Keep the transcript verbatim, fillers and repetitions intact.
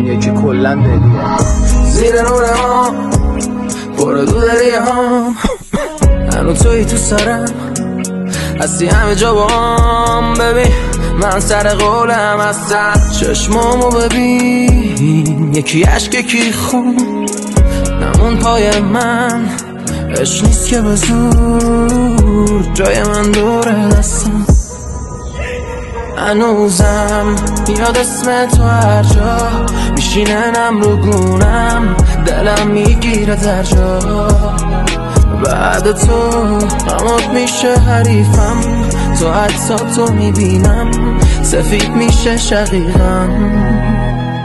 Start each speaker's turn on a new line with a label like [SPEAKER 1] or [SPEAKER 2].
[SPEAKER 1] یکی کلن دلیه.
[SPEAKER 2] زیر نوره ها پر دودریه ها هنو توی تو سرم هستی همه جا با هم. ببین من سر قولم هستم، چشمامو ببین یکی عشق یکی خون نمون پای من. عشق نیست که به زور جای من دوره دستم. هنوزم بیاد اسم تو هر جا میشینه نم رو گونم، دلم میگیره در جا. بعد تو غمات میشه حریفم، تو حتی تو میبینم سفید میشه شقیقم.